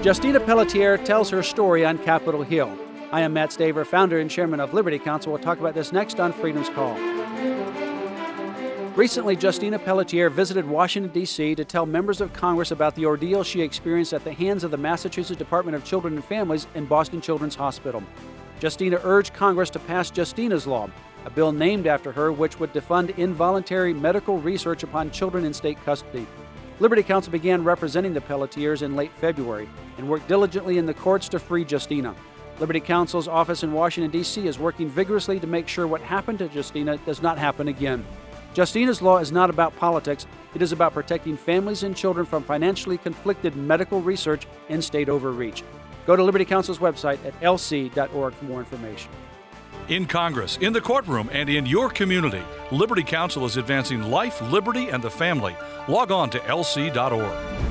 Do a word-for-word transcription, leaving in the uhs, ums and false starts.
Justina Pelletier tells her story on Capitol Hill. I am Matt Staver, founder and chairman of Liberty Counsel. We'll talk about this next on Freedom's Call. Recently, Justina Pelletier visited Washington, D C to tell members of Congress about the ordeal she experienced at the hands of the Massachusetts Department of Children and Families and Boston Children's Hospital. Justina urged Congress to pass Justina's Law, a bill named after her which would defund involuntary medical research upon children in state custody. Liberty Counsel began representing the Pelletiers in late February and worked diligently in the courts to free Justina. Liberty Counsel's office in Washington, D C is working vigorously to make sure what happened to Justina does not happen again. Justina's Law is not about politics. It is about protecting families and children from financially conflicted medical research and state overreach. Go to Liberty Counsel's website at L C dot org for more information. In Congress, in the courtroom, and in your community, Liberty Counsel is advancing life, liberty, and the family. Log on to L C dot org.